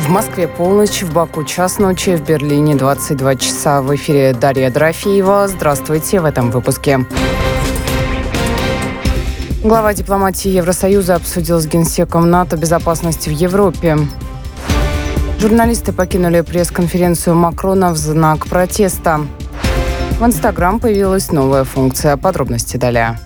В Москве полночь, в Баку час ночи, в Берлине 22 часа. В эфире Дарья Дорофеева. Здравствуйте в этом выпуске. Глава дипломатии Евросоюза обсудил с генсеком НАТО безопасность в Европе. Журналисты покинули пресс-конференцию Макрона в знак протеста. В Инстаграм появилась новая функция. Подробности далее.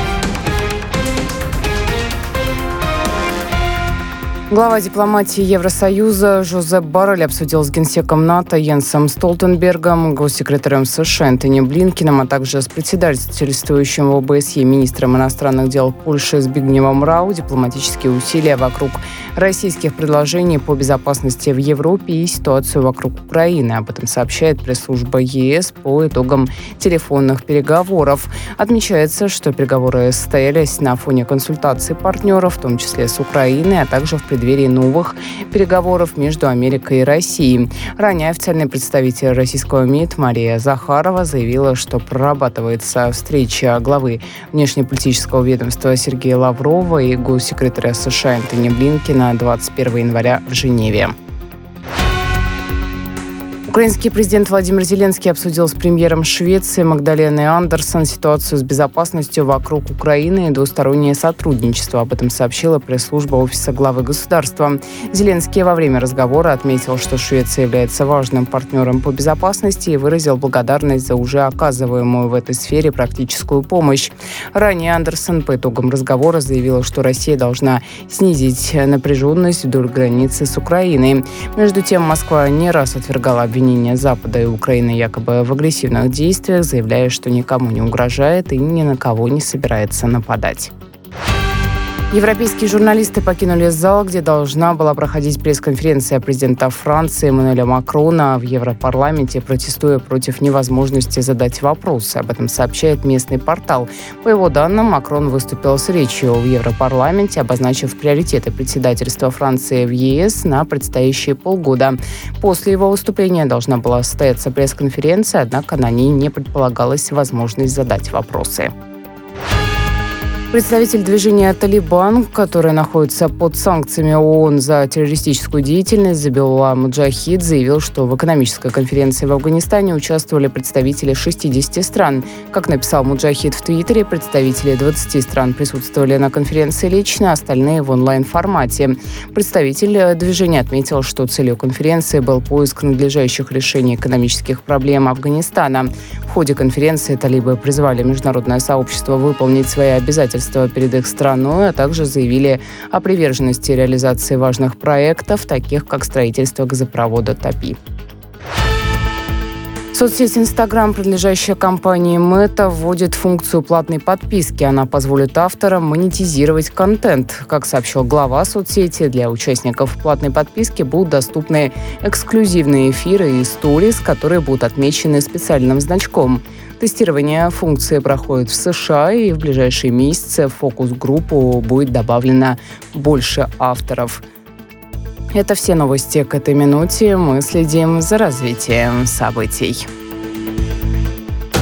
Глава дипломатии Евросоюза Жозеп Боррель обсудил с генсеком НАТО Йенсом Столтенбергом, госсекретарем США Энтони Блинкеном, а также с председательствующим в ОБСЕ министром иностранных дел Польши Збигневом Рау дипломатические усилия вокруг российских предложений по безопасности в Европе и ситуацию вокруг Украины. Об этом сообщает пресс-служба ЕС по итогам телефонных переговоров. Отмечается, что переговоры состоялись на фоне консультаций партнеров, в том числе с Украиной, а также в преддверии новых переговоров между Америкой и Россией. Ранее официальный представитель российского МИД Мария Захарова заявила, что прорабатывается встреча главы внешнеполитического ведомства Сергея Лаврова и госсекретаря США Энтони Блинкена 21 января в Женеве. Украинский президент Владимир Зеленский обсудил с премьером Швеции Магдаленой Андерсон ситуацию с безопасностью вокруг Украины и двустороннее сотрудничество. Об этом сообщила пресс-служба Офиса главы государства. Зеленский во время разговора отметил, что Швеция является важным партнером по безопасности и выразил благодарность за уже оказываемую в этой сфере практическую помощь. Ранее Андерсон по итогам разговора заявила, что Россия должна снизить напряженность вдоль границы с Украиной. Между тем, Москва не раз отвергала обвинения Запада и Украины якобы в агрессивных действиях, заявляя, что никому не угрожает и ни на кого не собирается нападать. Европейские журналисты покинули зал, где должна была проходить пресс-конференция президента Франции Эммануэля Макрона в Европарламенте, протестуя против невозможности задать вопросы. Об этом сообщает местный портал. По его данным, Макрон выступил с речью в Европарламенте, обозначив приоритеты председательства Франции в ЕС на предстоящие полгода. После его выступления должна была состояться пресс-конференция, однако на ней не предполагалась возможность задать вопросы. Представитель движения «Талибан», которое находится под санкциями ООН за террористическую деятельность, Забихулла Муджахид, заявил, что в экономической конференции в Афганистане участвовали представители 60 стран. Как написал Муджахид в Твиттере, представители 20 стран присутствовали на конференции лично, остальные в онлайн-формате. Представитель движения отметил, что целью конференции был поиск надлежащих решений экономических проблем Афганистана. В ходе конференции талибы призвали международное сообщество выполнить свои обязательства перед их страной, а также заявили о приверженности реализации важных проектов, таких как строительство газопровода ТАПИ. Соцсеть Инстаграм, принадлежащая компании Мета, вводит функцию платной подписки. Она позволит авторам монетизировать контент. Как сообщил глава соцсети, для участников платной подписки будут доступны эксклюзивные эфиры и сторис, которые будут отмечены специальным значком. Тестирование функции проходит в США, и в ближайшие месяцы в фокус-группу будет добавлено больше авторов. Это все новости к этой минуте. Мы следим за развитием событий.